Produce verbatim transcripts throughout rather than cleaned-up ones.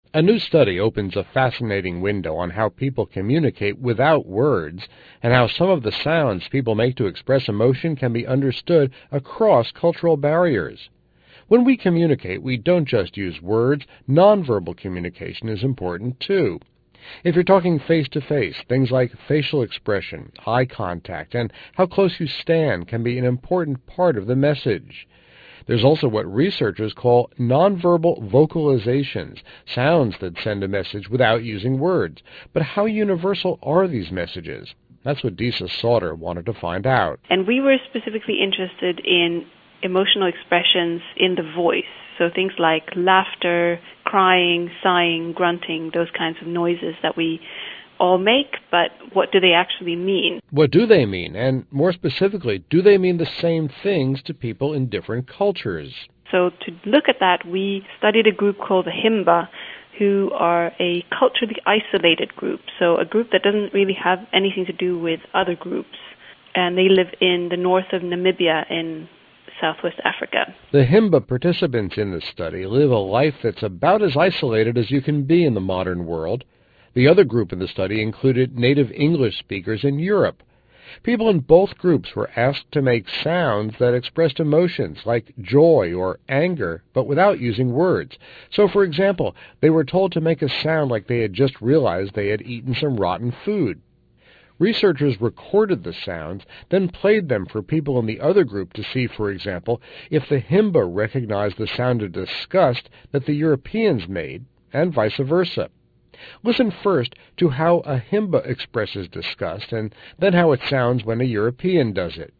A new study opens a fascinating window on how people communicate without words and how some of the sounds people make to express emotion can be understood across cultural barriers. When we communicate, we don't just use words. Nonverbal communication is important too. If you're talking face-to-face, things like facial expression, eye contact, and how close you stand can be an important part of the message. There's also what researchers call nonverbal vocalizations, sounds that send a message without using words. But how universal are these messages? That's what Disa Sauter wanted to find out. And we were specifically interested in emotional expressions in the voice. So things like laughter, crying, sighing, grunting, those kinds of noises that we all make, but what do they actually mean? What do they mean? And more specifically, do they mean the same things to people in different cultures? So to look at that, we studied a group called the Himba, who are a culturally isolated group, so a group that doesn't really have anything to do with other groups. And they live in the north of Namibia in Southwest Africa. The Himba participants in this study live a life that's about as isolated as you can be in the modern world. The other group in the study included native English speakers in Europe. People in both groups were asked to make sounds that expressed emotions like joy or anger, but without using words. So, for example, they were told to make a sound like they had just realized they had eaten some rotten food. Researchers recorded the sounds, then played them for people in the other group to see, for example, if the Himba recognized the sound of disgust that the Europeans made, and vice versa. Listen first to how a Himba expresses disgust, and then how it sounds when a European does it.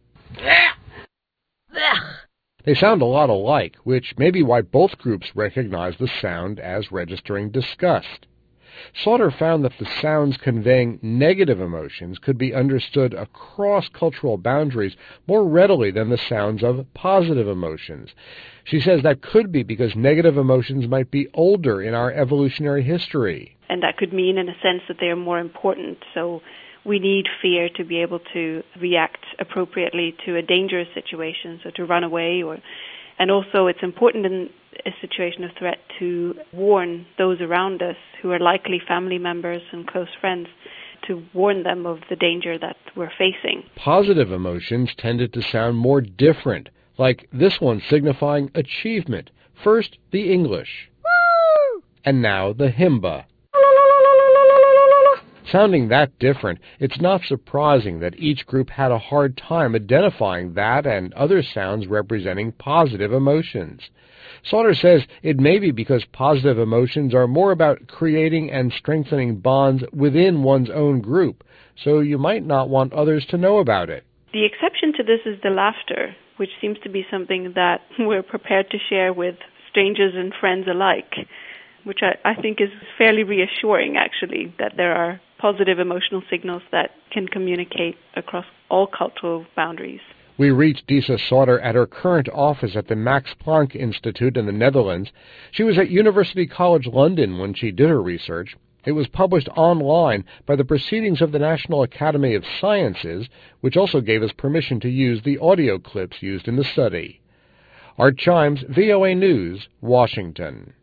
They sound a lot alike, which may be why both groups recognize the sound as registering disgust. Sauter found that the sounds conveying negative emotions could be understood across cultural boundaries more readily than the sounds of positive emotions. She says that could be because negative emotions might be older in our evolutionary history. And that could mean, in a sense, that they are more important. So we need fear to be able to react appropriately to a dangerous situation, so to run away. Or, and also it's important in a situation of threat to warn those around us who are likely family members and close friends, to warn them of the danger that we're facing. Positive emotions tended to sound more different, like this one signifying achievement. First, the English. Woo! And now the Himba. Sounding that different, it's not surprising that each group had a hard time identifying that and other sounds representing positive emotions. Sauter says it may be because positive emotions are more about creating and strengthening bonds within one's own group, so you might not want others to know about it. The exception to this is the laughter, which seems to be something that we're prepared to share with strangers and friends alike, which I, I think is fairly reassuring, actually, that there are positive emotional signals that can communicate across all cultural boundaries. We reached Disa Sauter at her current office at the Max Planck Institute in the Netherlands. She was at University College London when she did her research. It was published online by the Proceedings of the National Academy of Sciences, which also gave us permission to use the audio clips used in the study. Art Chimes, V O A News, Washington.